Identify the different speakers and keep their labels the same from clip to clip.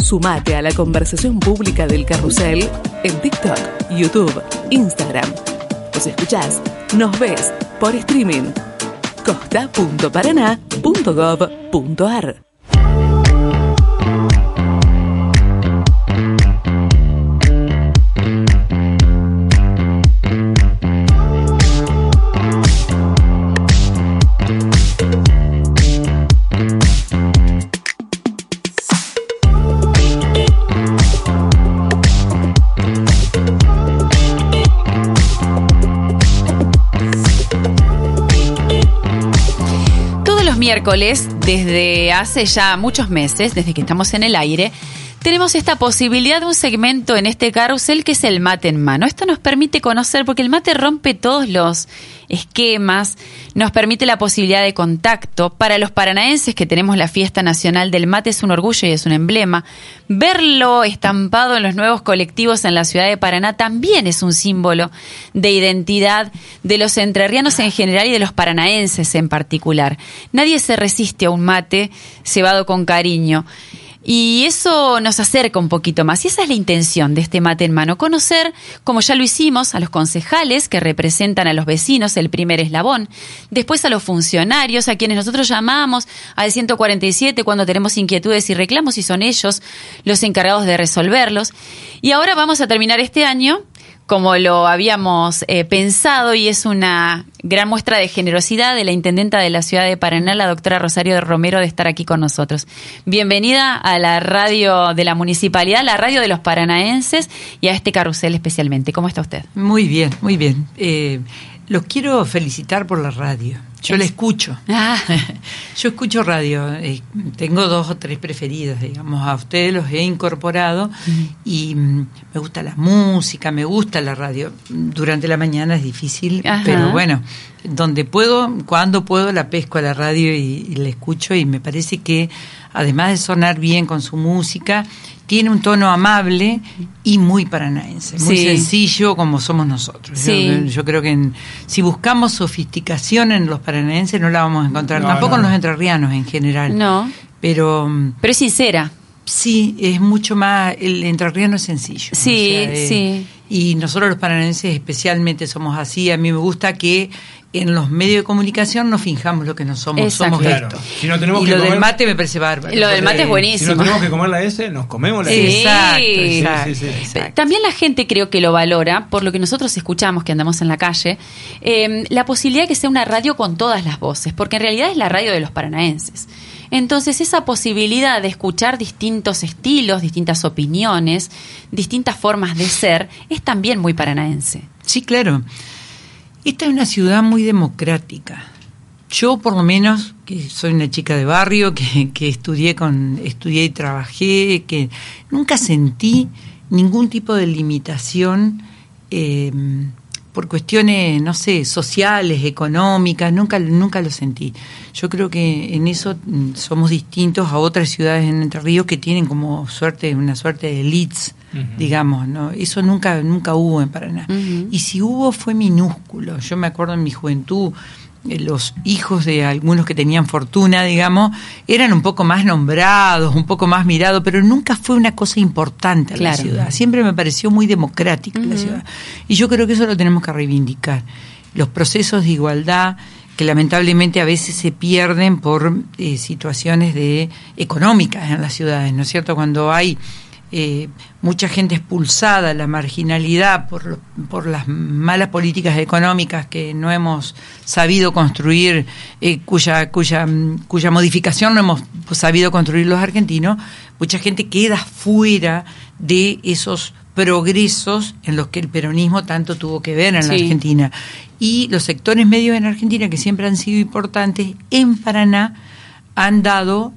Speaker 1: Sumate a la conversación pública del Carrusel en TikTok, YouTube, Instagram. Nos escuchás, nos ves por streaming. costa.paraná.gov.ar.
Speaker 2: Miércoles, desde hace ya muchos meses, desde que estamos en el aire, tenemos esta posibilidad de un segmento en este carrusel que es el mate en mano. Esto nos permite conocer, porque el mate rompe todos los esquemas, nos permite la posibilidad de contacto. Para los paranaenses que tenemos la fiesta nacional del mate es un orgullo y es un emblema. Verlo estampado en los nuevos colectivos en la ciudad de Paraná también es un símbolo de identidad de los entrerrianos en general y de los paranaenses en particular. Nadie se resiste a un mate cebado con cariño. Y eso nos acerca un poquito más. Y esa es la intención de este mate en mano. Conocer, como ya lo hicimos, a los concejales que representan a los vecinos, el primer eslabón. Después a los funcionarios, a quienes nosotros llamamos al 147 cuando tenemos inquietudes y reclamos, y son ellos los encargados de resolverlos. Y ahora vamos a terminar este año como lo habíamos pensado, y es una gran muestra de generosidad de la intendenta de la ciudad de Paraná, la doctora Rosario Romero, de estar aquí con nosotros. Bienvenida a la radio de la municipalidad, la radio de los paranaenses, y a este carrusel especialmente. ¿Cómo está usted?
Speaker 3: Muy bien, muy bien. Los quiero felicitar por la radio. Yo la escucho. Yo escucho radio. Tengo 2 o 3 preferidas, digamos. A ustedes los he incorporado y me gusta la música, me gusta la radio. Durante la mañana es difícil, pero bueno, donde puedo, cuando puedo, la pesco a la radio y la escucho, y me parece que además de sonar bien con su música, tiene un tono amable y muy paranaense, muy sencillo como somos nosotros. Sí. Yo creo que si buscamos sofisticación en los paranaenses no la vamos a encontrar, tampoco en los entrerrianos en general.
Speaker 2: No, pero es sincera.
Speaker 3: Sí, es mucho más, el entrerriano es sencillo.
Speaker 2: Sí, o sea, sí.
Speaker 3: Y nosotros los paranaenses especialmente somos así. A mí me gusta que en los medios de comunicación no finjamos lo que no somos.
Speaker 2: Exacto.
Speaker 3: Somos
Speaker 4: claro.
Speaker 3: esto.
Speaker 4: Si no tenemos
Speaker 3: y
Speaker 4: que
Speaker 3: lo
Speaker 4: comer,
Speaker 3: del mate me parece bárbaro.
Speaker 2: Lo del mate es buenísimo.
Speaker 4: Si no tenemos que comer la S, nos comemos la
Speaker 2: S.
Speaker 3: Exacto.
Speaker 2: Exacto. También la gente creo que lo valora, por lo que nosotros escuchamos que andamos en la calle, la posibilidad de que sea una radio con todas las voces, porque en realidad es la radio de los paranaenses. Entonces, esa posibilidad de escuchar distintos estilos, distintas opiniones, distintas formas de ser, es también muy paranaense.
Speaker 3: Sí, claro. Esta es una ciudad muy democrática. Yo, por lo menos, que soy una chica de barrio, que estudié y trabajé, que nunca sentí ningún tipo de limitación por cuestiones, no sé, sociales, económicas, nunca lo sentí. Yo creo que en eso somos distintos a otras ciudades en Entre Ríos que tienen como una suerte de elites, digamos, ¿no? Eso nunca hubo en Paraná. Y si hubo, fue minúsculo. Yo me acuerdo en mi juventud, los hijos de algunos que tenían fortuna, digamos, eran un poco más nombrados, un poco más mirados, pero nunca fue una cosa importante en la ciudad. Siempre me pareció muy democrática la ciudad. Y yo creo que eso lo tenemos que reivindicar. Los procesos de igualdad que lamentablemente a veces se pierden por situaciones económicas en las ciudades, ¿no es cierto? Cuando hay mucha gente expulsada, la marginalidad por las malas políticas económicas que no hemos sabido construir, cuya modificación no hemos sabido construir los argentinos, mucha gente queda fuera de esos progresos en los que el peronismo tanto tuvo que ver en la Argentina. Y los sectores medios en Argentina, que siempre han sido importantes, en Paraná han dado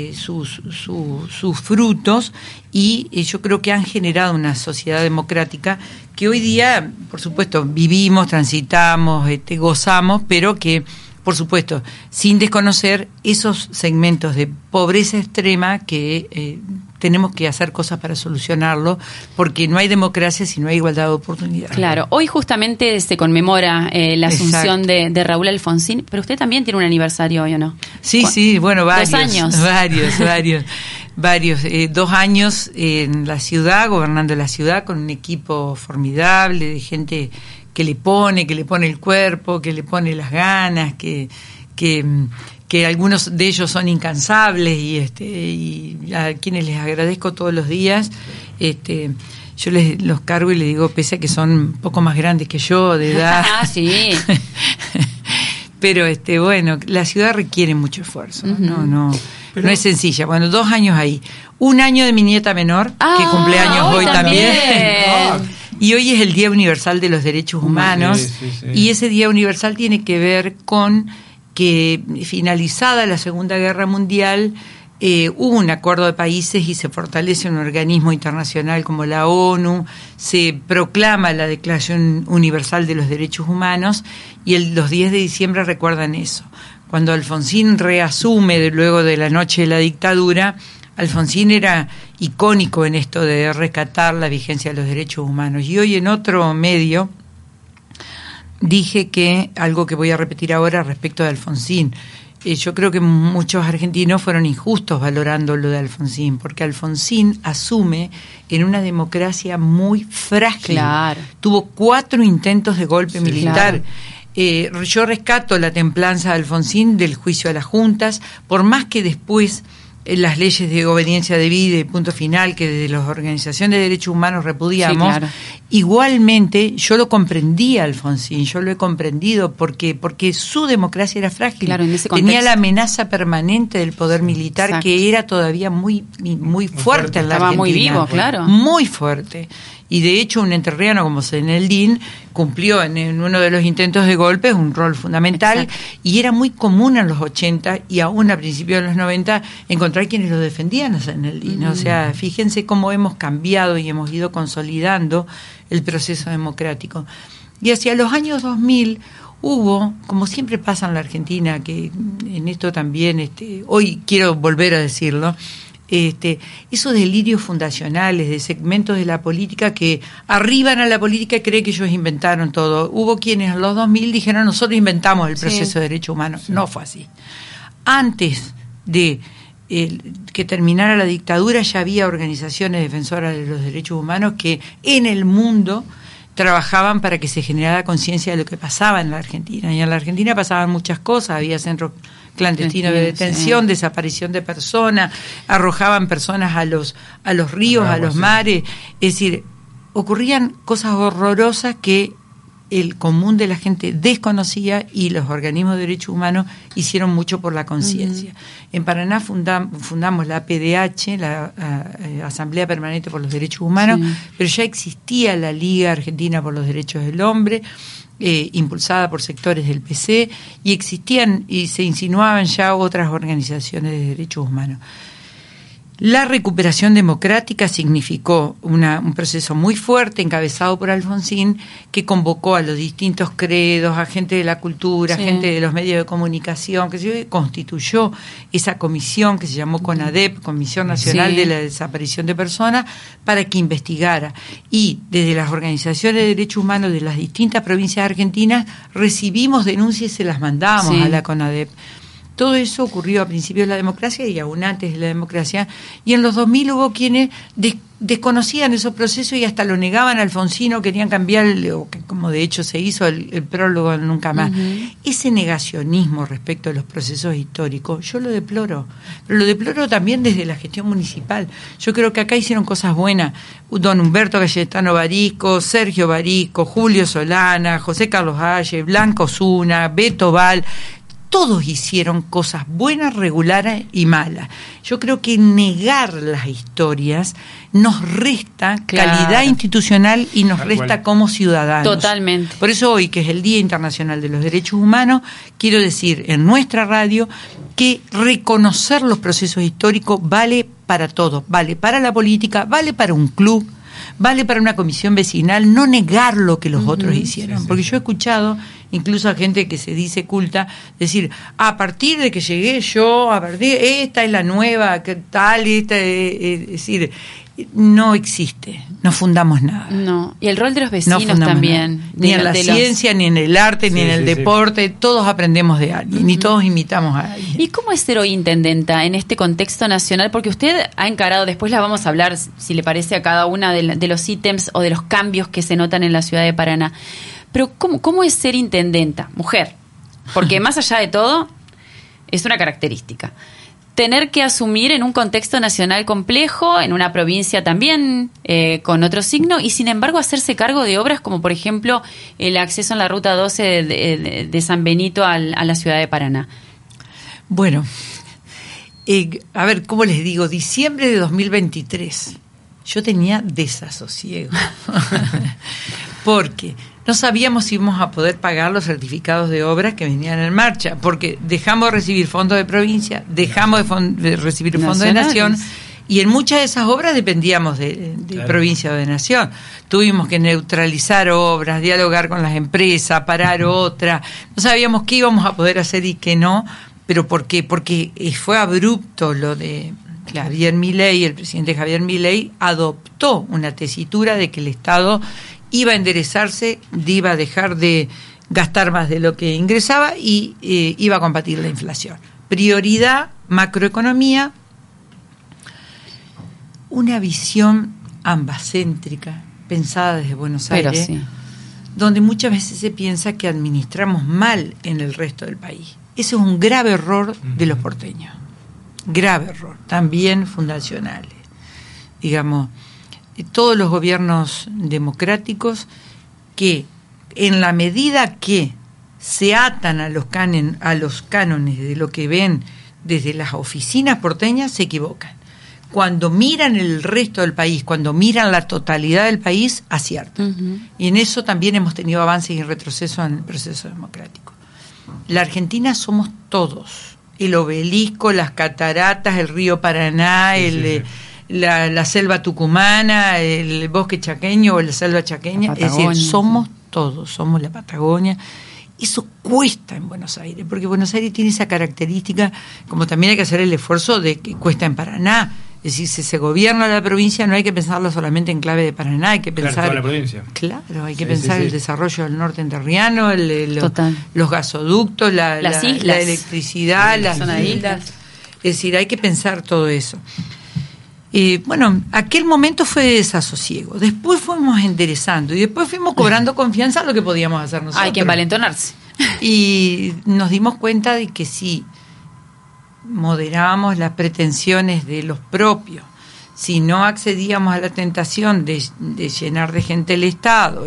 Speaker 3: sus frutos, y yo creo que han generado una sociedad democrática que hoy día, por supuesto, vivimos, transitamos, gozamos, pero que, por supuesto, sin desconocer esos segmentos de pobreza extrema que tenemos que hacer cosas para solucionarlo, porque no hay democracia si no hay igualdad de oportunidades.
Speaker 2: Claro, hoy justamente se conmemora la asunción de Raúl Alfonsín, pero usted también tiene un aniversario hoy, ¿o no?
Speaker 3: Sí, bueno, varios.
Speaker 2: 2 años.
Speaker 3: Varios. 2 años en la ciudad, gobernando la ciudad con un equipo formidable de gente que le pone el cuerpo, que le pone las ganas, que algunos de ellos son incansables y a quienes les agradezco todos los días. Yo los cargo y les digo, pese a que son un poco más grandes que yo de edad.
Speaker 2: Sí.
Speaker 3: Pero bueno, la ciudad requiere mucho esfuerzo, no es sencilla. Bueno, 2 años ahí. 1 año de mi nieta menor, que cumple años hoy también. Y hoy es el Día Universal de los Derechos Humanos. Sí. Y ese Día Universal tiene que ver con que, finalizada la Segunda Guerra Mundial, hubo un acuerdo de países y se fortalece un organismo internacional como la ONU, se proclama la Declaración Universal de los Derechos Humanos y los 10 de diciembre recuerdan eso. Cuando Alfonsín reasume luego de la noche de la dictadura, Alfonsín era icónico en esto de rescatar la vigencia de los derechos humanos. Y hoy en otro medio dije que, algo que voy a repetir ahora respecto de Alfonsín, yo creo que muchos argentinos fueron injustos valorando lo de Alfonsín, porque Alfonsín asume en una democracia muy frágil.
Speaker 2: Claro.
Speaker 3: Tuvo 4 intentos de golpe militar. Claro. Yo rescato la templanza de Alfonsín del juicio a las juntas, por más que después las leyes de obediencia debida y punto final que desde las organizaciones de derechos humanos repudiamos, claro. Igualmente yo lo comprendí a Alfonsín, yo lo he comprendido porque su democracia era frágil,
Speaker 2: claro, en ese
Speaker 3: tenía la amenaza permanente del poder militar. Exacto. Que era todavía muy fuerte en la
Speaker 2: Estaba
Speaker 3: Argentina,
Speaker 2: muy vivo, claro,
Speaker 3: muy fuerte. Y de hecho un entrerriano como Zeneldín cumplió en uno de los intentos de golpe un rol fundamental. Exacto. Y era muy común en los 80 y aún a principios de los 90 encontrar quienes lo defendían a Zeneldín. O sea, fíjense cómo hemos cambiado y hemos ido consolidando el proceso democrático. Y hacia los años 2000 hubo, como siempre pasa en la Argentina, que en esto también, hoy quiero volver a decirlo, esos delirios fundacionales de segmentos de la política que arriban a la política y creen que ellos inventaron todo. Hubo quienes en los 2000 dijeron, nosotros inventamos el proceso de derechos humanos. Sí. No fue así. Antes de que terminara la dictadura ya había organizaciones defensoras de los derechos humanos que en el mundo trabajaban para que se generara conciencia de lo que pasaba en la Argentina. Y en la Argentina pasaban muchas cosas, había centros clandestinos de detención, desaparición de personas, arrojaban personas a los ríos, a los mares. Es decir, ocurrían cosas horrorosas que el común de la gente desconocía y los organismos de derechos humanos hicieron mucho por la conciencia. En Paraná fundamos la APDH, la Asamblea Permanente por los Derechos Humanos, pero ya existía la Liga Argentina por los Derechos del Hombre, impulsada por sectores del PC, y existían y se insinuaban ya otras organizaciones de derechos humanos. La recuperación democrática significó un proceso muy fuerte encabezado por Alfonsín, que convocó a los distintos credos, a gente de la cultura, gente de los medios de comunicación, que constituyó esa comisión que se llamó CONADEP, Comisión Nacional de la Desaparición de Personas, para que investigara. Y desde las organizaciones de derechos humanos de las distintas provincias argentinas recibimos denuncias y se las mandábamos a la CONADEP. Todo eso ocurrió a principios de la democracia y aún antes de la democracia, y en los 2000 hubo quienes desconocían esos procesos y hasta lo negaban a Alfonsín, querían cambiar, como de hecho se hizo el prólogo Nunca Más. Ese negacionismo respecto a los procesos históricos, yo lo deploro, pero lo deploro también desde la gestión municipal. Yo creo que acá hicieron cosas buenas, don Humberto Cayetano Barico, Sergio Barico, Julio Solana, José Carlos Halle, Blanca Osuna, Beto Val. Todos hicieron cosas buenas, regulares y malas. Yo creo que negar las historias nos resta calidad institucional y nos resta como ciudadanos.
Speaker 2: Totalmente.
Speaker 3: Por eso hoy, que es el Día Internacional de los Derechos Humanos, quiero decir en nuestra radio que reconocer los procesos históricos vale para todo. Vale para la política, vale para un club, vale para una comisión vecinal, no negar lo que los otros hicieron. Porque yo he escuchado incluso a gente que se dice culta decir, a partir de que llegué yo, esta es la nueva, que tal, es decir, No existe, no fundamos nada.
Speaker 2: No, y el rol de los vecinos también.
Speaker 3: Ni en la ciencia, ni en el arte, ni en el deporte, todos aprendemos de alguien, ni todos imitamos a alguien.
Speaker 2: ¿Y cómo es ser hoy intendenta en este contexto nacional? Porque usted ha encarado, después la vamos a hablar, si le parece, a cada una de los ítems o de los cambios que se notan en la ciudad de Paraná. Pero ¿cómo es ser intendenta? Mujer. Porque más allá de todo, es una característica. Tener que asumir en un contexto nacional complejo, en una provincia también con otro signo, y sin embargo hacerse cargo de obras como, por ejemplo, el acceso en la Ruta 12 de San Benito a la ciudad de Paraná.
Speaker 3: Bueno, a ver, ¿cómo les digo? Diciembre de 2023, yo tenía desasosiego, porque no sabíamos si íbamos a poder pagar los certificados de obras que venían en marcha, porque dejamos de recibir fondos de provincia, dejamos de recibir fondos de nación, y en muchas de esas obras dependíamos de provincia o de nación. Tuvimos que neutralizar obras, dialogar con las empresas, parar otras, no sabíamos qué íbamos a poder hacer y qué no, pero ¿por qué? Porque fue abrupto lo de Javier Milei. El presidente Javier Milei adoptó una tesitura de que el Estado iba a enderezarse, iba a dejar de gastar más de lo que ingresaba y iba a combatir la inflación. Prioridad, macroeconomía, una visión ambacéntrica, pensada desde Buenos Aires, donde muchas veces se piensa que administramos mal en el resto del país. Ese es un grave error de los porteños, grave error, también fundacionales. Digamos, todos los gobiernos democráticos que, en la medida que se atan a los cánones de lo que ven desde las oficinas porteñas, se equivocan. Cuando miran el resto del país, cuando miran la totalidad del país, aciertan. Y en eso también hemos tenido avances y retrocesos en el proceso democrático. La Argentina somos todos. El obelisco, las cataratas, el río Paraná, la selva tucumana, el bosque chaqueño o la selva chaqueña. Es decir, somos todos, somos la Patagonia. Eso cuesta en Buenos Aires, porque Buenos Aires tiene esa característica, como también hay que hacer el esfuerzo de que cuesta en Paraná. Es decir, si se gobierna la provincia, no hay que pensarlo solamente en clave de Paraná, hay que pensar...
Speaker 4: toda la provincia.
Speaker 3: Claro, hay que pensar el desarrollo del norte entrerriano, los gasoductos, las islas, la electricidad, las islas. Es decir, hay que pensar todo eso. Bueno, aquel momento fue de desasosiego. Después fuimos enderezando y después fuimos cobrando confianza en lo que podíamos hacer nosotros.
Speaker 2: Hay que envalentonarse.
Speaker 3: Y nos dimos cuenta de que sí, moderábamos las pretensiones de los propios, si no accedíamos a la tentación de llenar de gente el Estado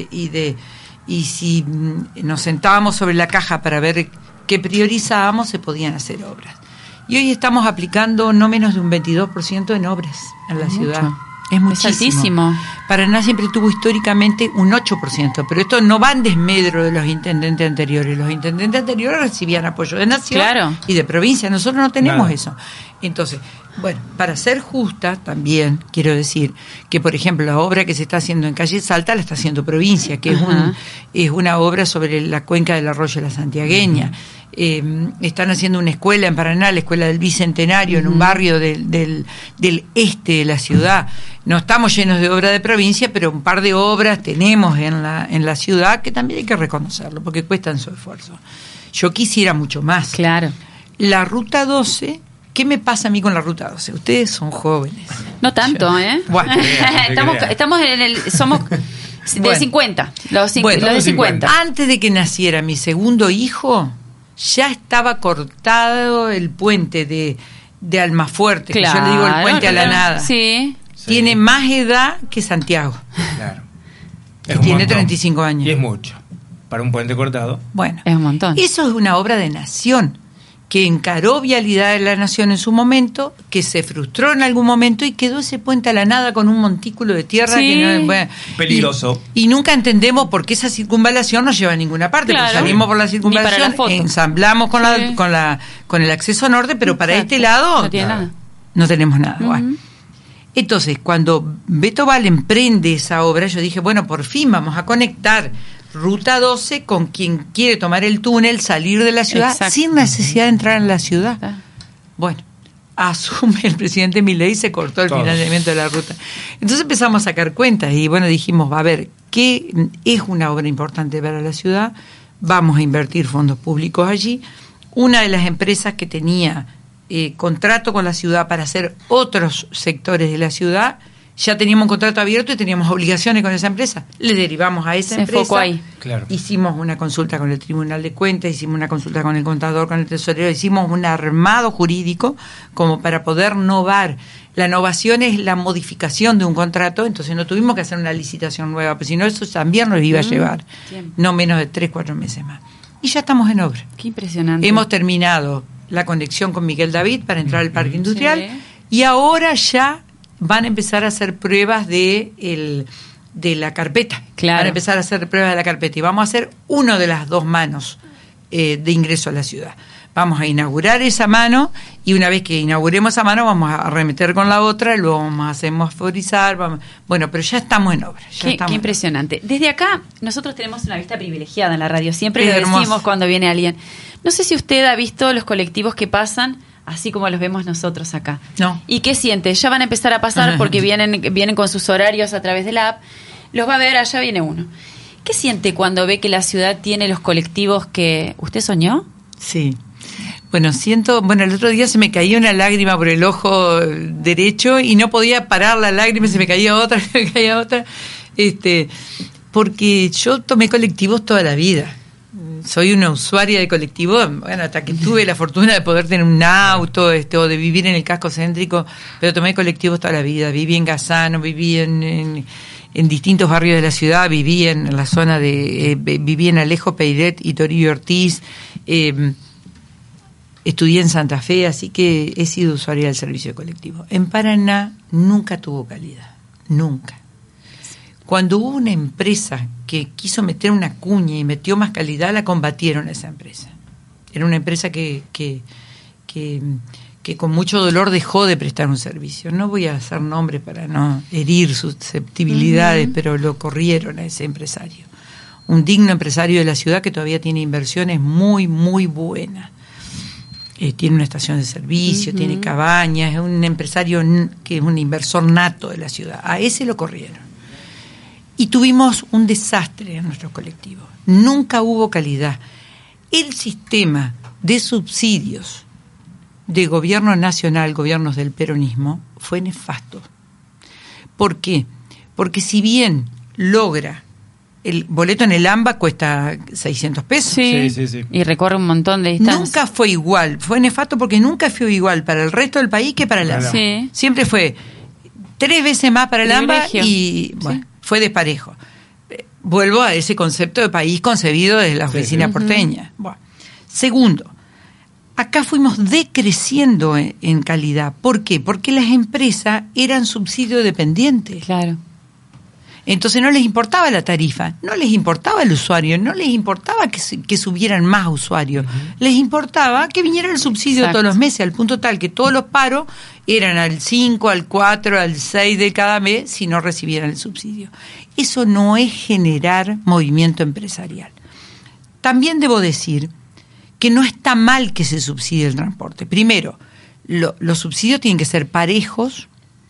Speaker 3: y si nos sentábamos sobre la caja para ver qué priorizábamos, se podían hacer obras. Y hoy estamos aplicando no menos de un 22% en obras en la ciudad. Es muchísimo. Es altísimo. Paraná siempre tuvo históricamente un 8%, pero esto no va en desmedro de los intendentes anteriores. Los intendentes anteriores recibían apoyo de nación y de provincia. Nosotros no tenemos eso. Entonces, bueno, para ser justa también quiero decir que, por ejemplo, la obra que se está haciendo en Calle Salta la está haciendo provincia, que es una obra sobre la cuenca del arroyo de la Santiagueña. Están haciendo una escuela en Paraná, la Escuela del Bicentenario, en un barrio del este de la ciudad. No estamos llenos de obra de provincia, pero un par de obras tenemos en la ciudad que también hay que reconocerlo, porque cuestan su esfuerzo. Yo quisiera mucho más.
Speaker 2: Claro.
Speaker 3: La Ruta 12, ¿qué me pasa a mí con la Ruta 12? Ustedes son jóvenes.
Speaker 2: No tanto, Bueno. estamos somos de 50, los de 50.
Speaker 3: Antes de que naciera mi segundo hijo, ya estaba cortado el puente de Almafuerte, que yo le digo el puente a la nada.
Speaker 2: Sí.
Speaker 3: Tiene más edad que Santiago.
Speaker 4: Claro.
Speaker 3: Y tiene 35 años.
Speaker 4: Y es mucho. Para un puente cortado.
Speaker 3: Bueno,
Speaker 2: es un montón.
Speaker 3: Eso es una obra de nación, que encaró Vialidad de la Nación en su momento, que se frustró en algún momento y quedó ese puente a la nada con un montículo de tierra que no, bueno,
Speaker 4: peligroso.
Speaker 3: Y nunca entendemos por qué esa circunvalación no lleva a ninguna parte. Porque salimos por la circunvalación, ensamblamos con el acceso norte, pero para este lado no tenemos nada. Bueno. Entonces, cuando Beto Val emprende esa obra, yo dije, bueno, por fin vamos a conectar Ruta 12 con quien quiere tomar el túnel, salir de la ciudad, sin necesidad de entrar en la ciudad. Bueno, asume el presidente Milei y se cortó el financiamiento de la ruta. Entonces empezamos a sacar cuentas y bueno, dijimos, a ver, ¿qué es una obra importante para la ciudad? Vamos a invertir fondos públicos allí. Una de las empresas que tenía contrato con la ciudad para hacer otros sectores de la ciudad, ya teníamos un contrato abierto y teníamos obligaciones con esa empresa. Le derivamos a esa empresa.
Speaker 2: Enfocó ahí.
Speaker 4: Claro.
Speaker 3: Hicimos una consulta con el Tribunal de Cuentas, hicimos una consulta con el contador, con el tesorero, hicimos un armado jurídico como para poder novar. La novación es la modificación de un contrato, entonces no tuvimos que hacer una licitación nueva, porque si no eso también nos iba a llevar no menos de 3-4 meses más. Y ya estamos en obra.
Speaker 2: Qué impresionante.
Speaker 3: Hemos terminado la conexión con Miguel David para entrar al parque industrial
Speaker 2: Sí.
Speaker 3: y ahora ya van a empezar a hacer pruebas de la carpeta.
Speaker 2: Claro.
Speaker 3: Van a empezar a hacer pruebas de la carpeta y vamos a hacer uno de las dos manos de ingreso a la ciudad. Vamos a inaugurar esa mano y una vez que inauguremos esa mano vamos a remeter con la otra, luego vamos a semaforizar, bueno, pero ya estamos en obra.
Speaker 2: Qué impresionante. Desde acá nosotros tenemos una vista privilegiada en la radio, siempre
Speaker 3: Es
Speaker 2: lo decimos
Speaker 3: hermoso.
Speaker 2: cuando viene alguien. No sé si usted ha visto los colectivos que pasan, así como los vemos nosotros acá.
Speaker 3: No.
Speaker 2: ¿Y qué siente? Ya van a empezar a pasar porque vienen con sus horarios a través de la app. Los va a ver, allá viene uno. ¿Qué siente cuando ve que la ciudad tiene los colectivos que usted soñó?
Speaker 3: Sí. Bueno, el otro día se me caía una lágrima por el ojo derecho y no podía parar la lágrima, se me caía otra, porque yo tomé colectivos toda la vida. Soy una usuaria de colectivo, bueno, hasta que tuve la fortuna de poder tener un auto, o de vivir en el casco céntrico, pero tomé colectivos toda la vida. Viví en Gazano, viví en distintos barrios de la ciudad, viví en la zona viví en Alejo Peiret y Toribio Ortiz, estudié en Santa Fe, así que he sido usuaria del servicio de colectivo. En Paraná nunca tuvo calidad, nunca. Cuando hubo una empresa que quiso meter una cuña y metió más calidad, la combatieron a esa empresa. Era una empresa que con mucho dolor dejó de prestar un servicio. No voy a hacer nombres para no herir susceptibilidades, pero lo corrieron a ese empresario. Un digno empresario de la ciudad que todavía tiene inversiones muy, muy buenas. Tiene una estación de servicio, tiene cabañas, es un empresario que es un inversor nato de la ciudad. A ese lo corrieron. Y tuvimos un desastre en nuestros colectivos. Nunca hubo calidad. El sistema de subsidios de gobierno nacional, gobiernos del peronismo, fue nefasto. ¿Por qué? Porque si bien logra, el boleto en el AMBA cuesta 600 pesos.
Speaker 4: Sí.
Speaker 2: Y recorre un montón de distancias.
Speaker 3: Nunca fue igual. Fue nefasto porque nunca fue igual para el resto del país que para el AMBA.
Speaker 2: Sí.
Speaker 3: Siempre fue 3 veces más para el AMBA
Speaker 2: Privilegio.
Speaker 3: y bueno, fue desparejo. Vuelvo a ese concepto de país concebido desde la oficina porteña. Bueno. Segundo, acá fuimos decreciendo en calidad. ¿Por qué? Porque las empresas eran subsidio dependientes.
Speaker 2: Claro.
Speaker 3: Entonces no les importaba la tarifa, no les importaba el usuario, no les importaba que subieran más usuarios, les importaba que viniera el subsidio
Speaker 2: Exacto.
Speaker 3: todos los meses, al punto tal que todos los paros eran al 5, al 4, al 6 de cada mes si no recibieran el subsidio. Eso no es generar movimiento empresarial. También debo decir que no está mal que se subsidie el transporte. Primero, los subsidios tienen que ser parejos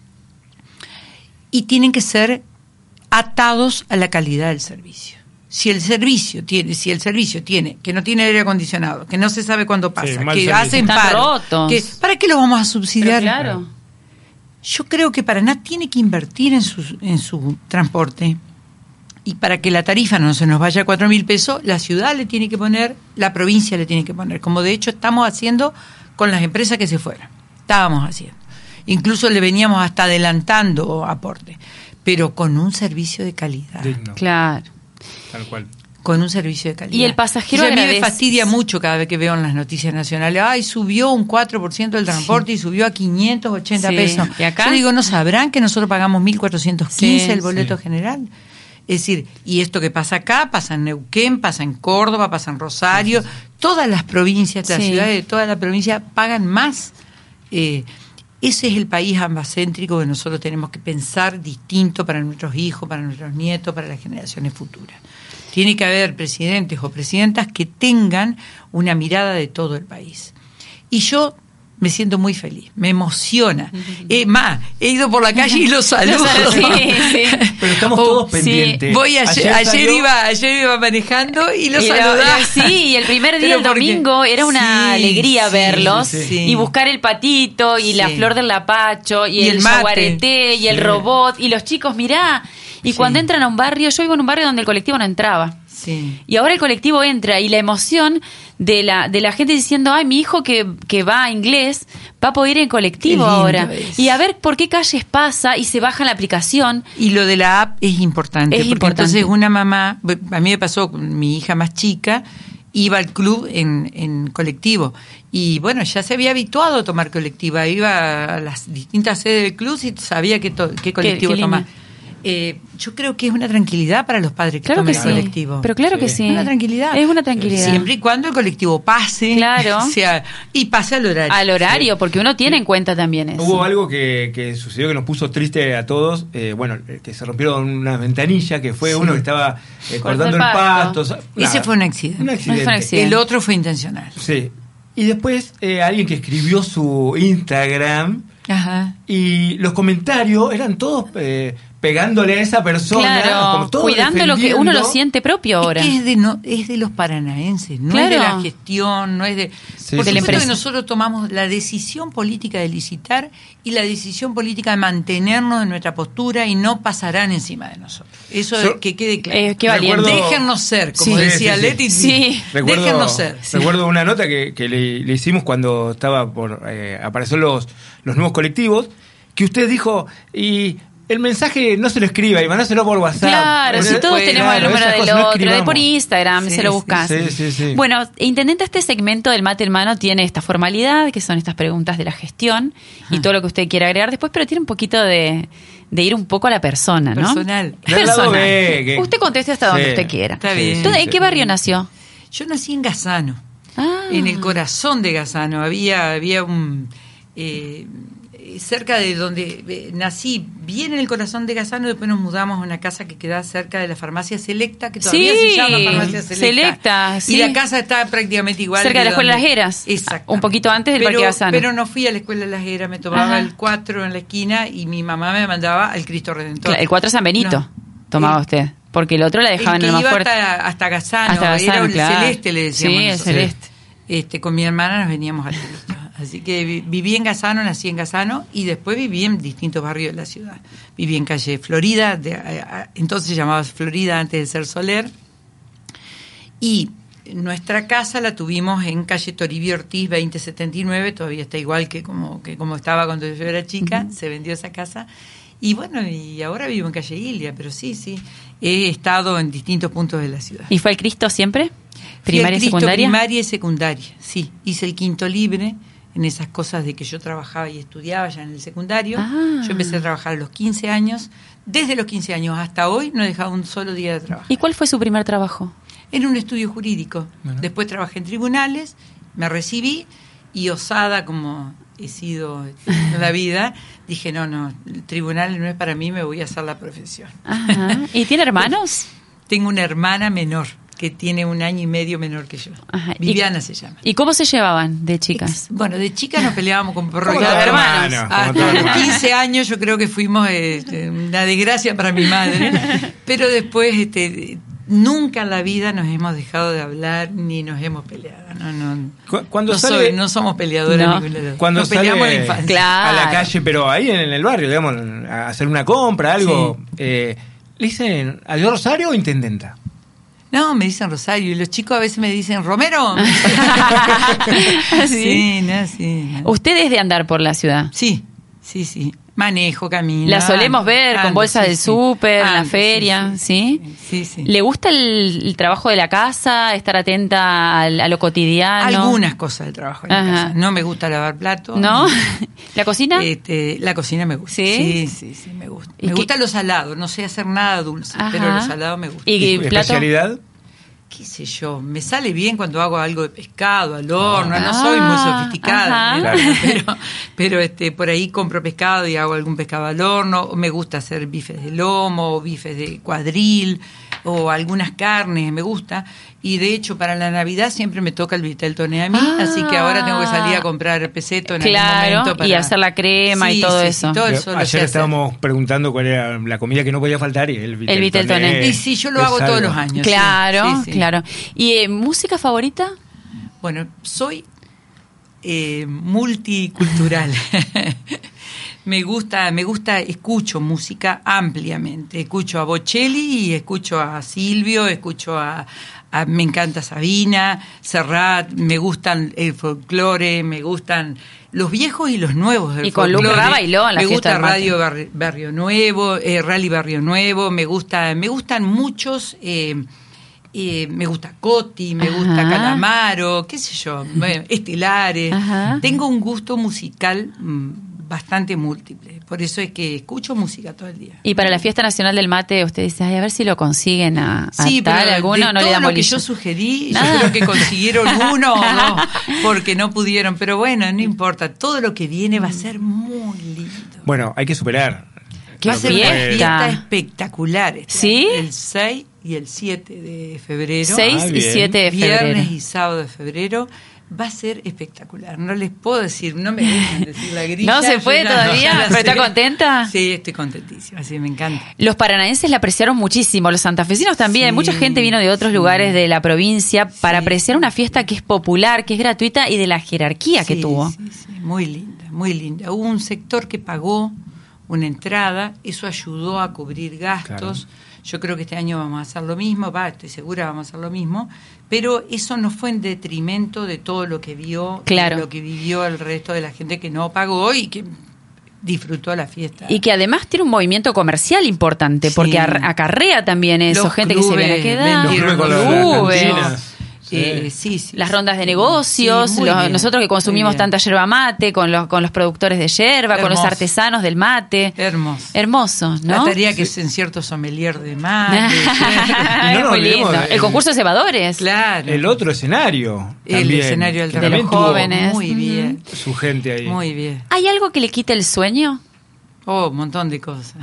Speaker 3: y tienen que ser atados a la calidad del servicio. Si el servicio tiene, que no tiene aire acondicionado, que no se sabe cuándo pasa,
Speaker 4: mal
Speaker 3: que
Speaker 4: servicio.
Speaker 3: hacen
Speaker 2: Están
Speaker 3: paro,
Speaker 2: rotos.
Speaker 3: ¿para qué lo vamos a subsidiar?
Speaker 2: Pero claro.
Speaker 3: Yo creo que Paraná tiene que invertir en su transporte, y para que la tarifa no se nos vaya a 4.000 pesos, la ciudad le tiene que poner, la provincia le tiene que poner, como de hecho estamos haciendo con las empresas que se fueron. Estábamos haciendo. Incluso le veníamos hasta adelantando aporte, pero con un servicio de calidad.
Speaker 4: Digno.
Speaker 2: Claro.
Speaker 4: Tal cual.
Speaker 3: Con un servicio de calidad.
Speaker 2: Y el pasajero
Speaker 3: a mí
Speaker 2: agradece.
Speaker 3: me fastidia mucho cada vez que veo en las noticias nacionales, ay, subió un 4% el transporte y subió a 580
Speaker 2: Sí.
Speaker 3: pesos.
Speaker 2: ¿Y acá?
Speaker 3: Yo digo, ¿no sabrán que nosotros pagamos 1.415
Speaker 2: Sí,
Speaker 3: el boleto general? Es decir, y esto que pasa acá, pasa en Neuquén, pasa en Córdoba, pasa en Rosario, todas las provincias, las
Speaker 2: Sí.
Speaker 3: ciudades de toda la provincia pagan más. Ese es el país ambacéntrico que nosotros tenemos que pensar distinto para nuestros hijos, para nuestros nietos, para las generaciones futuras. Tiene que haber presidentes o presidentas que tengan una mirada de todo el país. Y yo Me siento muy feliz, me emociona. Más, he ido por la calle y los saludo.
Speaker 2: Sí, sí.
Speaker 4: Pero estamos todos pendientes.
Speaker 3: Voy ayer iba manejando y los saludaba.
Speaker 2: Sí, y el primer día, el
Speaker 3: Pero
Speaker 2: domingo, era una alegría verlos.
Speaker 3: sí.
Speaker 2: Y buscar el patito, y la flor del lapacho, y el
Speaker 3: mate.
Speaker 2: jaguareté, y el robot, y los chicos, mirá. Y cuando entran a un barrio, yo vivo en un barrio donde el colectivo no entraba.
Speaker 3: Sí.
Speaker 2: Y ahora el colectivo entra, y la emoción de la gente diciendo, ay, mi hijo que va a inglés va a poder ir en colectivo ahora. Y a ver por qué calles pasa, y se baja la aplicación.
Speaker 3: Y lo de la app es importante, porque entonces una mamá, a mí me pasó con mi hija más chica, iba al club en colectivo. Y bueno, ya se había habituado a tomar colectiva, iba a las distintas sedes del club y sabía qué colectivo tomar. Yo creo que es una tranquilidad para los padres que tomen el colectivo.
Speaker 2: Pero claro que sí.
Speaker 3: Una tranquilidad.
Speaker 2: Es una tranquilidad.
Speaker 3: Siempre y cuando el colectivo pase.
Speaker 2: Claro.
Speaker 3: Y pase al horario.
Speaker 2: Al horario, porque uno tiene en cuenta también eso.
Speaker 4: Hubo algo que sucedió que nos puso triste a todos. Que se rompieron una ventanilla, que fue uno que estaba cortando el pasto.
Speaker 3: Ese fue un accidente.
Speaker 4: Un accidente.
Speaker 3: El otro fue intencional.
Speaker 4: Sí. Y después alguien que escribió su Instagram.
Speaker 3: Ajá.
Speaker 4: Y los comentarios eran todos pegándole a esa persona,
Speaker 2: claro,
Speaker 4: como todos
Speaker 2: cuidando lo que uno lo siente propio ahora.
Speaker 3: Es que es de los paranaenses, no es de la gestión, no es de... Por supuesto que nosotros tomamos la decisión política de licitar y la decisión política de mantenernos en nuestra postura y no pasarán encima de nosotros. Eso que quede claro.
Speaker 2: Qué valiente.
Speaker 3: Déjennos ser, como decía Leti. Déjennos ser.
Speaker 4: Recuerdo una nota que le hicimos cuando estaba por aparecer los nuevos colectivos, que usted dijo, y el mensaje no se lo escriba y mandáselo por WhatsApp.
Speaker 2: Claro, si todos tenemos el número del otro, por Instagram, se lo buscas.
Speaker 4: Sí.
Speaker 2: Bueno, intendente, este segmento del Mate en Mano tiene esta formalidad, que son estas preguntas de la gestión y todo lo que usted quiera agregar después, pero tiene un poquito de ir un poco a la persona, ¿no?
Speaker 3: Personal.
Speaker 2: Usted conteste hasta donde usted quiera.
Speaker 3: Está bien.
Speaker 2: Entonces, ¿en qué barrio nació?
Speaker 3: Yo nací en Gazano, en el corazón de Gazano. Había un... cerca de donde nací, bien en el corazón de Gazano, después nos mudamos a una casa que queda cerca de la farmacia Selecta, que todavía se llama farmacia Selecta. Y la casa está prácticamente igual.
Speaker 2: Cerca de la Escuela Las Heras.
Speaker 3: Exacto.
Speaker 2: Un poquito antes del Parque Gazano.
Speaker 3: Pero no fui a la Escuela Las Heras, me tomaba el 4 en la esquina y mi mamá me mandaba al Cristo Redentor.
Speaker 2: El 4 San Benito tomaba usted, porque el otro la dejaban en el más fuerte.
Speaker 3: Hasta Gazano, era el Celeste, le decíamos.
Speaker 2: Sí, el Celeste.
Speaker 3: Con mi hermana nos veníamos al Cristo. Así que viví en Gazano, nací en Gazano y después viví en distintos barrios de la ciudad. Viví en calle Florida, entonces se llamaba Florida antes de ser Soler. Y nuestra casa la tuvimos en calle Toribio Ortiz 2079, todavía está igual que como estaba cuando yo era chica, se vendió esa casa. Y bueno, y ahora vivo en calle Ilia, pero sí, he estado en distintos puntos de la ciudad.
Speaker 2: ¿Y fue el Cristo siempre? ¿Primaria y secundaria?
Speaker 3: Primaria y secundaria, sí. Hice el quinto libre en esas cosas de que yo trabajaba y estudiaba ya en el secundario. Yo empecé a trabajar a los 15 años. Desde los 15 años hasta hoy no he dejado un solo día de trabajo.
Speaker 2: ¿Y cuál fue su primer trabajo?
Speaker 3: En un estudio jurídico. Bueno. Después trabajé en tribunales, me recibí y osada como he sido en la vida, dije, no, el tribunal no es para mí, me voy a hacer la profesión.
Speaker 2: Ajá. ¿Y tiene hermanos?
Speaker 3: Tengo una hermana menor que tiene 1 año y medio menor que yo.
Speaker 2: Ajá.
Speaker 3: Viviana se llama.
Speaker 2: ¿Y cómo se llevaban de chicas?
Speaker 3: Bueno, de chicas nos peleábamos con perros y
Speaker 2: hermanos.
Speaker 3: Hasta los 15 años yo creo que fuimos una desgracia para mi madre. Pero después nunca en la vida nos hemos dejado de hablar ni nos hemos peleado. No somos peleadoras.
Speaker 4: Cuando
Speaker 3: nos peleamos
Speaker 4: sale
Speaker 3: en la infancia.
Speaker 4: A la calle, pero ahí en el barrio, digamos, a hacer una compra, algo.
Speaker 3: Sí.
Speaker 4: ¿Le dicen adiós Rosario o intendenta?
Speaker 3: No, me dicen Rosario y los chicos a veces me dicen Romero. Sí.
Speaker 2: ¿Usted es de andar por la ciudad?
Speaker 3: Sí. Manejo, camino.
Speaker 2: La solemos ver con bolsas del súper, en la feria, ¿sí?
Speaker 3: Sí.
Speaker 2: ¿Le gusta el trabajo de la casa, estar atenta a lo cotidiano?
Speaker 3: Algunas cosas del trabajo de la casa. No me gusta lavar platos.
Speaker 2: ¿No? ¿La cocina?
Speaker 3: La cocina me gusta.
Speaker 2: ¿Sí?
Speaker 3: Sí, me gusta. Me gusta lo salado, no sé hacer nada dulce, pero lo salado me gusta.
Speaker 2: ¿Y
Speaker 4: especialidad?
Speaker 3: Qué sé yo, me sale bien cuando hago algo de pescado al horno, no soy muy sofisticada, pero por ahí compro pescado y hago algún pescado al horno, me gusta hacer bifes de lomo, bifes de cuadril, o algunas carnes, me gusta. Y de hecho, para la Navidad siempre me toca el vitel toné a mí, así que ahora tengo que salir a comprar peseto en algún momento. Para...
Speaker 2: y hacer la crema y todo eso.
Speaker 3: todo eso
Speaker 4: ayer estábamos preguntando cuál era la comida que no podía faltar y el vitel
Speaker 3: toné. Y sí, yo lo hago todos los años.
Speaker 2: Claro, claro. ¿Y música favorita?
Speaker 3: Bueno, soy multicultural. Me gusta, escucho música ampliamente. Escucho a Bocelli, escucho a Silvio, escucho me encanta Sabina, Serrat, me gustan el folclore, me gustan los viejos y los nuevos del folclore.
Speaker 2: Y con Lucra bailó en la fiesta del mate.
Speaker 3: Me gusta Barrio Nuevo, Rally Barrio Nuevo, me gustan muchos... me gusta Coti, me gusta Calamaro, qué sé yo, Estelares. Tengo un gusto musical bastante múltiple, por eso es que escucho música todo el día.
Speaker 2: Y para la Fiesta Nacional del Mate, usted dice, a ver si lo consiguen a
Speaker 3: sí,
Speaker 2: tal
Speaker 3: pero
Speaker 2: alguno,
Speaker 3: de
Speaker 2: no le
Speaker 3: todo
Speaker 2: dan
Speaker 3: lo
Speaker 2: bolilla.
Speaker 3: que yo sugerí, yo creo que consiguieron uno o dos, porque no pudieron, pero bueno, no importa, todo lo que viene va a ser muy lindo.
Speaker 4: Bueno, hay que superar.
Speaker 3: Va a ser una fiesta espectacular.
Speaker 2: ¿Sí?
Speaker 3: El 6 y el 7 de febrero.
Speaker 2: 6 y 7 de febrero.
Speaker 3: Viernes y sábado de febrero. Va a ser espectacular. No les puedo decir, no me dejan decir la grilla.
Speaker 2: ¿No se puede todavía? ¿Pero está contenta?
Speaker 3: Sí, estoy contentísima, sí, me encanta.
Speaker 2: Los paranaenses la apreciaron muchísimo, los santafesinos también.
Speaker 3: Sí,
Speaker 2: mucha gente vino de otros lugares de la provincia para apreciar una fiesta que es popular, que es gratuita y de la jerarquía que tuvo.
Speaker 3: Sí, muy linda, muy linda. Hubo un sector que pagó una entrada, eso ayudó a cubrir gastos. Claro. Yo creo que este año vamos a hacer lo mismo, estoy segura vamos a hacer lo mismo, pero eso no fue en detrimento de todo lo que vio, lo que vivió el resto de la gente que no pagó y que disfrutó la fiesta.
Speaker 2: Y que además tiene un movimiento comercial importante, porque acarrea también eso,
Speaker 3: los
Speaker 2: gente
Speaker 3: clubes,
Speaker 2: que se viene a quedar.
Speaker 4: Los clubes.
Speaker 2: Las rondas de negocios, nosotros que consumimos tanta yerba mate, con los productores de yerba, con los artesanos del mate. Hermoso, ¿no?
Speaker 3: La tarea que es en cierto sommelier de mate.
Speaker 2: Es muy lindo. El concurso de cebadores.
Speaker 3: Claro.
Speaker 4: El otro escenario.
Speaker 3: El escenario
Speaker 2: de los jóvenes.
Speaker 3: Muy bien.
Speaker 4: Su gente ahí.
Speaker 3: Muy bien.
Speaker 2: ¿Hay algo que le quite el sueño?
Speaker 3: Un montón de cosas.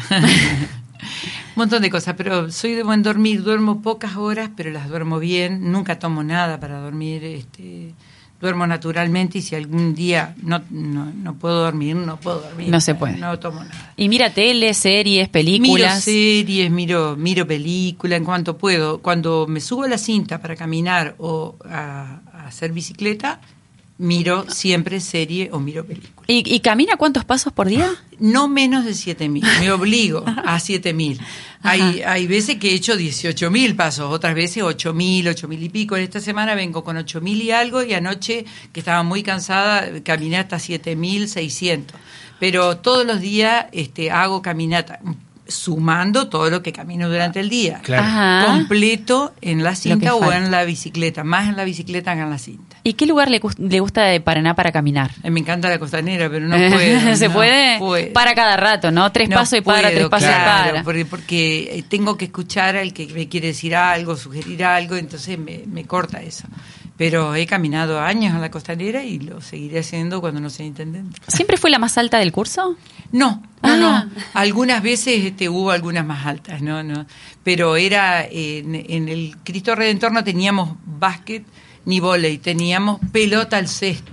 Speaker 3: Un montón de cosas, pero soy de buen dormir, duermo pocas horas, pero las duermo bien, nunca tomo nada para dormir, duermo naturalmente y si algún día no puedo dormir, no puedo dormir.
Speaker 2: No se puede.
Speaker 3: No tomo nada.
Speaker 2: ¿Y mira tele, series, películas?
Speaker 3: Miro series, miro películas en cuanto puedo. Cuando me subo a la cinta para caminar o a hacer bicicleta, miro siempre serie o miro película.
Speaker 2: ¿Y camina cuántos pasos por día?
Speaker 3: No menos de 7.000. Me obligo a 7.000. Hay veces que he hecho 18.000 pasos, otras veces 8.000 y pico. En esta semana vengo con 8.000 y algo y anoche, que estaba muy cansada, caminé hasta 7.600. Pero todos los días hago caminata, sumando todo lo que camino durante el día.
Speaker 4: Claro.
Speaker 3: Completo en la cinta o en la bicicleta. Más en la bicicleta que en la cinta.
Speaker 2: ¿Y qué lugar le gusta de Paraná para caminar?
Speaker 3: Me encanta la costanera, pero no puedo.
Speaker 2: ¿Se puede? Para cada rato, ¿no? Tres pasos y para, 3 pasos y para.
Speaker 3: Porque tengo que escuchar al que me quiere decir algo, sugerir algo, entonces me corta eso. Pero he caminado años en la costanera y lo seguiré haciendo cuando no sea intendente.
Speaker 2: ¿Siempre fue la más alta del curso?
Speaker 3: No. Algunas veces hubo algunas más altas, no. Pero era en el Cristo Redentor no teníamos básquet ni vóley, teníamos pelota al cesto.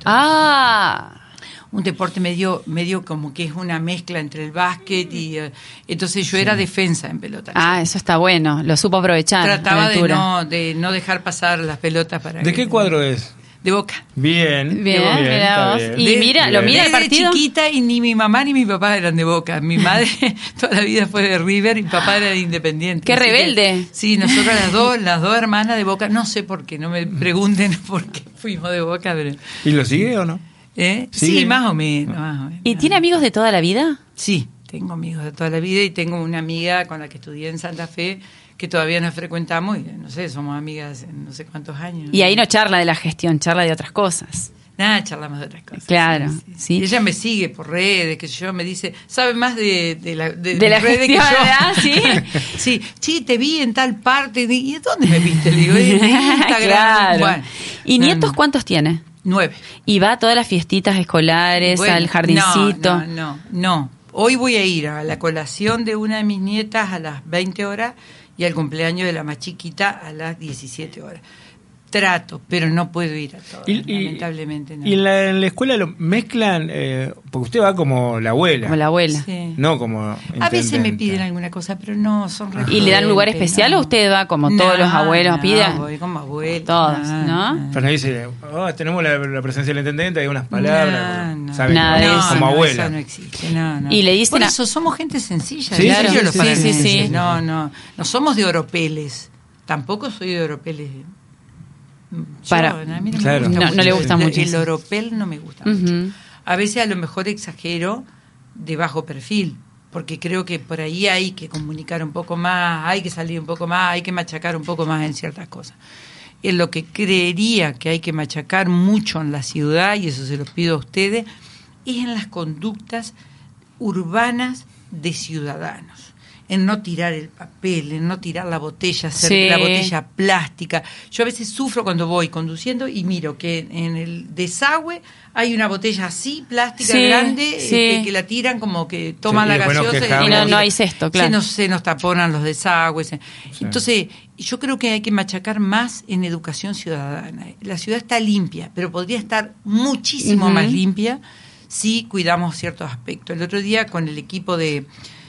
Speaker 3: Un deporte medio como que es una mezcla entre el básquet y entonces yo era defensa en pelota.
Speaker 2: Eso está bueno, lo supo aprovechar.
Speaker 3: Trataba de no dejar pasar las pelotas para.
Speaker 4: ¿De qué cuadro es?
Speaker 3: De Boca.
Speaker 4: Bien,
Speaker 2: mira vos. Y lo mira el partido.
Speaker 3: Chiquita y ni mi mamá ni mi papá eran de Boca. Mi madre toda la vida fue de River y mi papá era de Independiente.
Speaker 2: ¡Qué rebelde!
Speaker 3: Sí, nosotros las dos hermanas de Boca, no sé por qué, no me pregunten por qué fuimos de Boca. Pero...
Speaker 4: ¿Y lo sigue o no?
Speaker 3: Sí, más o menos.
Speaker 2: ¿Y tiene amigos de toda la vida?
Speaker 3: Sí, tengo amigos de toda la vida y tengo una amiga con la que estudié en Santa Fe que todavía nos frecuentamos y no sé, somos amigas en no sé cuántos años.
Speaker 2: Y ahí no charla de la gestión, charla de otras cosas.
Speaker 3: Nada, charlamos de otras cosas.
Speaker 2: Claro, sí.
Speaker 3: Ella me sigue por redes, que yo me dice, sabe más de la
Speaker 2: redes que yo.
Speaker 3: ¿Sí? Sí, te vi en tal parte. ¿Y dónde me viste? Le digo, en Instagram.
Speaker 2: Claro.
Speaker 3: Bueno,
Speaker 2: ¿Y nietos cuántos tiene?
Speaker 3: 9.
Speaker 2: ¿Y va a todas las fiestitas escolares, al jardincito?
Speaker 3: No. Hoy voy a ir a la colación de una de mis nietas a las 20 horas y al cumpleaños de la más chiquita a las 17 horas. Trato, pero no puedo ir a todas, lamentablemente no.
Speaker 4: ¿Y en la escuela lo mezclan? Porque usted va como la abuela.
Speaker 2: Como la abuela.
Speaker 3: Sí.
Speaker 4: No como
Speaker 3: A veces me piden alguna cosa, pero no, son
Speaker 2: ¿Y le dan lugar
Speaker 3: referentes,
Speaker 2: especial
Speaker 3: no.
Speaker 2: o usted va como todos los abuelos piden?
Speaker 3: Voy como abuela.
Speaker 2: Todos, ¿no?
Speaker 4: Pero no dice, tenemos la presencia del intendente, hay unas palabras.
Speaker 3: No,
Speaker 4: ¿sabe?
Speaker 2: nada de eso.
Speaker 4: Como abuela.
Speaker 3: Eso no existe, no.
Speaker 2: Y le dicen
Speaker 3: Por eso somos gente sencilla.
Speaker 4: Sí,
Speaker 2: claro,
Speaker 3: sencillo los
Speaker 2: sí,
Speaker 3: paranaenses.
Speaker 2: sí.
Speaker 3: No somos de oropeles. Tampoco soy de oropeles. A mí no,
Speaker 4: Claro.
Speaker 3: me gusta
Speaker 2: No le gusta mucho.
Speaker 3: El oropel no me gusta mucho. A veces a lo mejor exagero de bajo perfil, porque creo que por ahí hay que comunicar un poco más, hay que salir un poco más, hay que machacar un poco más en ciertas cosas. En lo que creería que hay que machacar mucho en la ciudad, y eso se lo pido a ustedes, es en las conductas urbanas de ciudadanos. En no tirar el papel, en no tirar la botella, la botella plástica. Yo a veces sufro cuando voy conduciendo y miro que en el desagüe hay una botella así, plástica grande, que la tiran como que toman la gaseosa
Speaker 2: y no hay cesto, claro.
Speaker 3: Se nos taponan los desagües. Sí. Entonces, yo creo que hay que machacar más en educación ciudadana. La ciudad está limpia, pero podría estar muchísimo más limpia si cuidamos ciertos aspectos. El otro día con el equipo de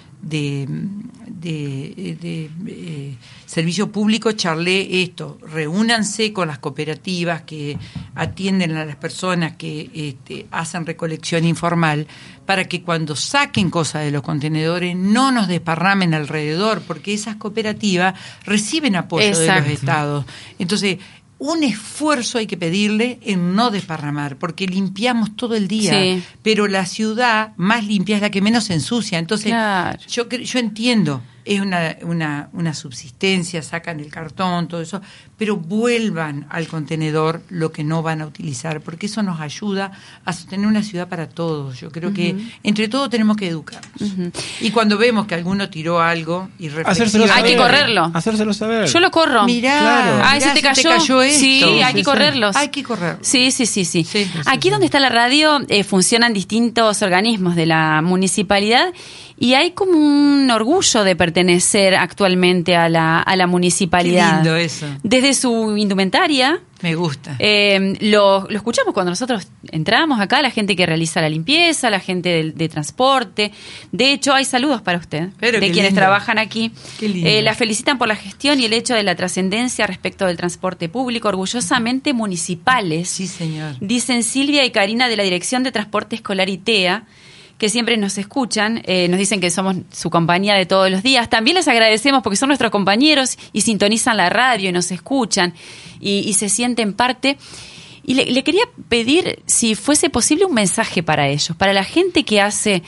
Speaker 3: servicio público charlé esto: reúnanse con las cooperativas que atienden a las personas que hacen recolección informal, para que cuando saquen cosas de los contenedores no nos desparramen alrededor, porque esas cooperativas reciben apoyo de los estados. Entonces, un esfuerzo hay que pedirle en no desparramar, porque limpiamos todo el día, pero la ciudad más limpia es la que menos se ensucia. Entonces, yo entiendo, es una subsistencia, sacan el cartón, todo eso, pero vuelvan al contenedor lo que no van a utilizar, porque eso nos ayuda a sostener una ciudad para todos. Yo creo que entre todos tenemos que educarnos. Y cuando vemos que alguno tiró algo y
Speaker 2: hay que correrlo.
Speaker 4: Hacérselo saber.
Speaker 2: Yo lo corro.
Speaker 3: Mirá,
Speaker 2: se te cayó esto. Sí, hay que correrlos.
Speaker 3: Hay que correr.
Speaker 2: Sí. Aquí donde está la radio funcionan distintos organismos de la municipalidad y hay como un orgullo de pertenecer actualmente a la municipalidad.
Speaker 3: Qué lindo eso.
Speaker 2: Desde su indumentaria.
Speaker 3: Me gusta.
Speaker 2: Lo escuchamos cuando nosotros entramos acá, la gente que realiza la limpieza, la gente de transporte. De hecho, hay saludos para usted, de quienes trabajan aquí.
Speaker 3: Qué lindo.
Speaker 2: La felicitan por la gestión y el hecho de la trascendencia respecto del transporte público, orgullosamente municipales.
Speaker 3: Sí, señor.
Speaker 2: Dicen Silvia y Karina de la Dirección de Transporte Escolar ITEA, que siempre nos escuchan, nos dicen que somos su compañía de todos los días. También les agradecemos porque son nuestros compañeros y sintonizan la radio y nos escuchan y se sienten parte. Y le quería pedir si fuese posible un mensaje para ellos, para la gente que hace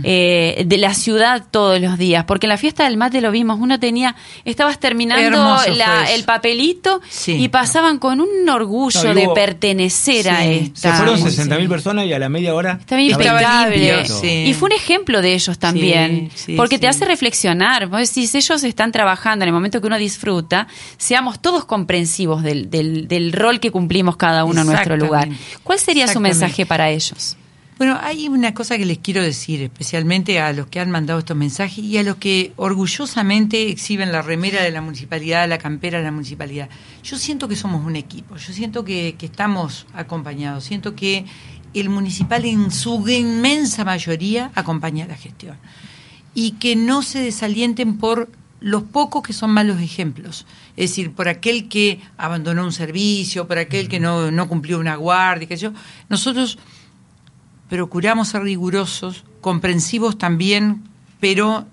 Speaker 2: de la ciudad todos los días, porque en la fiesta del mate lo vimos, estabas terminando el papelito y pasaban con un orgullo de pertenecer a esta.
Speaker 4: Se fueron 60.000 personas y a la media hora
Speaker 2: estaba impecable. Y fue un ejemplo de ellos también, porque te hace reflexionar. Vos decís, ellos están trabajando en el momento que uno disfruta, seamos todos comprensivos del rol que cumplimos cada uno en nuestro lugar. ¿Cuál sería su mensaje para ellos?
Speaker 3: Bueno, hay una cosa que les quiero decir, especialmente a los que han mandado estos mensajes y a los que orgullosamente exhiben la remera de la municipalidad, la campera de la municipalidad. Yo siento que somos un equipo, yo siento que estamos acompañados, siento que el municipal en su inmensa mayoría acompaña la gestión y que no se desalienten por los pocos que son malos ejemplos, es decir, por aquel que abandonó un servicio, por aquel que no cumplió una guardia, que yo. Nosotros procuramos ser rigurosos, comprensivos también, pero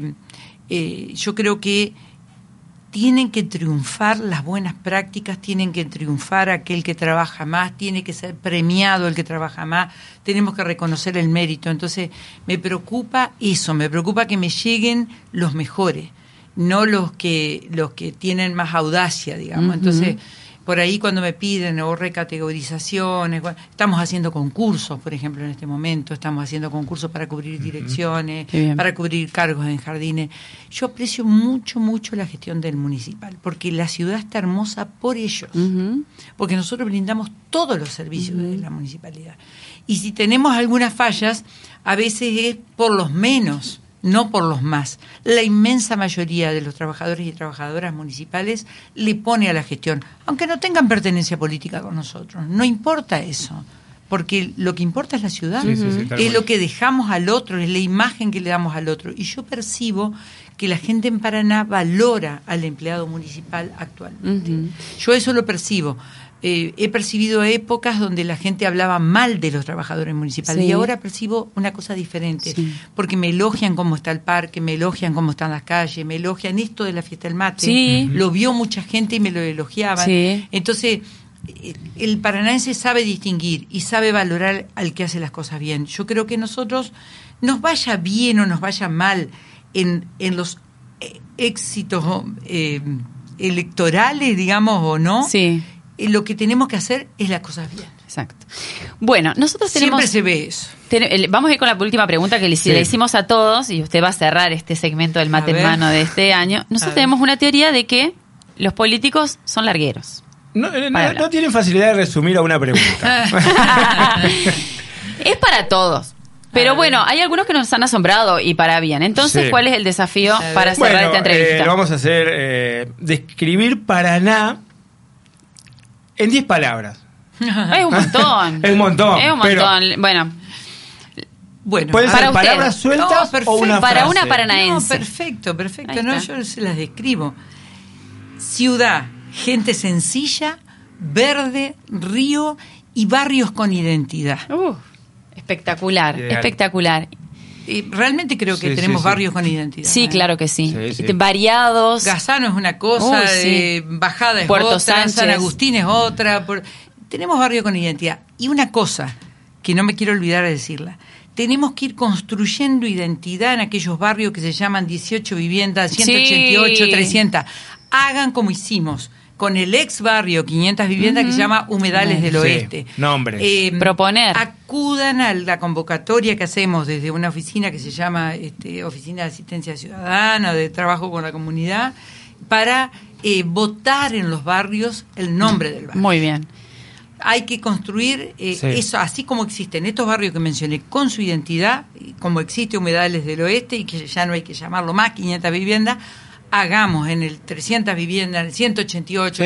Speaker 3: yo creo que tienen que triunfar las buenas prácticas, tienen que triunfar aquel que trabaja más, tiene que ser premiado el que trabaja más, tenemos que reconocer el mérito. Entonces, me preocupa eso, me preocupa que me lleguen los mejores, no los que tienen más audacia, digamos. Entonces, por ahí cuando me piden recategorizaciones, estamos haciendo concursos, por ejemplo, en este momento, estamos haciendo concursos para cubrir direcciones, para cubrir cargos en jardines. Yo aprecio mucho, mucho la gestión del municipal, porque la ciudad está hermosa por ellos, porque nosotros brindamos todos los servicios de la municipalidad. Y si tenemos algunas fallas, a veces es por los menos no por los más. La inmensa mayoría de los trabajadores y trabajadoras municipales le pone a la gestión, aunque no tengan pertenencia política con nosotros. No importa eso, porque lo que importa es la ciudad, es lo que dejamos al otro, es la imagen que le damos al otro. Y yo percibo que la gente en Paraná valora al empleado municipal actualmente. Yo eso lo percibo. He percibido épocas donde la gente hablaba mal de los trabajadores municipales y ahora percibo una cosa diferente, porque me elogian cómo está el parque, me elogian cómo están las calles, me elogian esto de la fiesta del mate, lo vio mucha gente y me lo elogiaban. Entonces, el paranaense sabe distinguir y sabe valorar al que hace las cosas bien. Yo creo que nosotros, nos vaya bien o nos vaya mal en los éxitos electorales, digamos, o no, lo que tenemos que hacer es las cosas bien.
Speaker 2: Exacto. Bueno, nosotros tenemos...
Speaker 3: Siempre se ve eso.
Speaker 2: Vamos a ir con la última pregunta que le hicimos a todos, y usted va a cerrar este segmento del mate en mano de este año. Nosotros tenemos una teoría de que los políticos son largueros.
Speaker 4: No tienen facilidad de resumir a una pregunta.
Speaker 2: Es para todos. Pero bueno, hay algunos que nos han asombrado y para bien. Entonces, ¿cuál es el desafío para cerrar esta entrevista?
Speaker 4: Lo vamos a hacer describir Paraná en 10 palabras.
Speaker 2: Es un montón.
Speaker 4: Es un montón.
Speaker 2: Es un montón. Bueno,
Speaker 4: pueden ser
Speaker 2: para
Speaker 4: palabras sueltas o una frase.
Speaker 2: Para una paranaense.
Speaker 3: Perfecto. No, yo se las describo. Ciudad, gente sencilla, verde, río y barrios con identidad.
Speaker 2: Espectacular, espectacular.
Speaker 3: Realmente creo que tenemos barrios con identidad.
Speaker 2: Sí, claro que sí. Variados.
Speaker 3: Gazano es una cosa, Bajada es
Speaker 2: Puerto
Speaker 3: otra,
Speaker 2: Sánchez.
Speaker 3: San Agustín es otra. Tenemos barrios con identidad. Y una cosa que no me quiero olvidar de decirla. Tenemos que ir construyendo identidad en aquellos barrios que se llaman 18 viviendas, 188, 300. Hagan como hicimos con el ex barrio 500 viviendas que se llama Humedales del Oeste.
Speaker 4: Nombres.
Speaker 2: Proponer.
Speaker 3: Acudan a la convocatoria que hacemos desde una oficina que se llama Oficina de Asistencia Ciudadana, de Trabajo con la Comunidad, para votar en los barrios el nombre del barrio.
Speaker 2: Muy bien.
Speaker 3: Hay que construir eso, así como existen estos barrios que mencioné, con su identidad, como existe Humedales del Oeste, y que ya no hay que llamarlo más 500 viviendas, hagamos en el 300 viviendas, en el 188...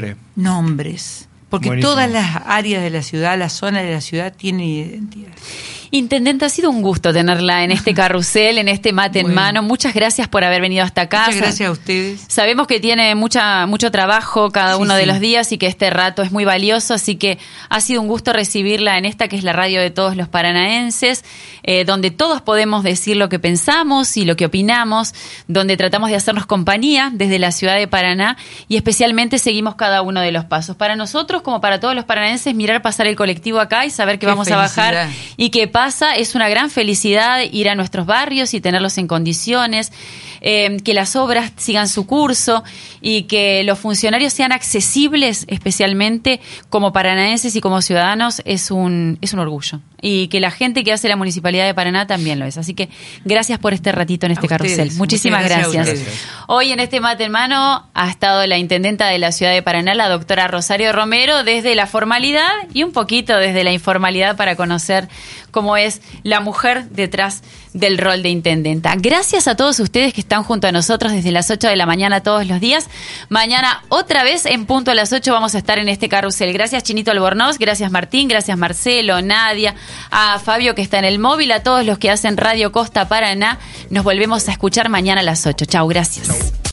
Speaker 3: nombres. Porque buenísimo. Todas las áreas de la ciudad, las zonas de la ciudad tienen identidad.
Speaker 2: Intendente, ha sido un gusto tenerla en este carrusel, en este mate en mano. Muchas gracias por haber venido hasta acá.
Speaker 3: Muchas gracias a ustedes.
Speaker 2: Sabemos que tiene mucho trabajo cada uno de los días y que este rato es muy valioso, así que ha sido un gusto recibirla en esta que es la radio de todos los paranaenses, donde todos podemos decir lo que pensamos y lo que opinamos, donde tratamos de hacernos compañía desde la ciudad de Paraná y especialmente seguimos cada uno de los pasos. Para nosotros, como para todos los paranaenses, mirar pasar el colectivo acá y saber que vamos a bajar y que pasa, es una gran felicidad ir a nuestros barrios y tenerlos en condiciones, que las obras sigan su curso y que los funcionarios sean accesibles, especialmente como paranaenses y como ciudadanos, es un orgullo. Y que la gente que hace la Municipalidad de Paraná también lo es. Así que gracias por este ratito en este carrusel. Muchísimas gracias. Hoy en este mate en mano ha estado la intendenta de la ciudad de Paraná, la doctora Rosario Romero, desde la formalidad y un poquito desde la informalidad para conocer cómo es la mujer detrás del rol de intendenta. Gracias a todos ustedes que están junto a nosotros desde las 8 de la mañana todos los días. Mañana otra vez en punto a las 8 vamos a estar en este carrusel. Gracias Chinito Albornoz, gracias Martín, gracias Marcelo, Nadia, a Fabio que está en el móvil, a todos los que hacen Radio Costa Paraná. Nos volvemos a escuchar mañana a las 8. Chau, gracias. Chau.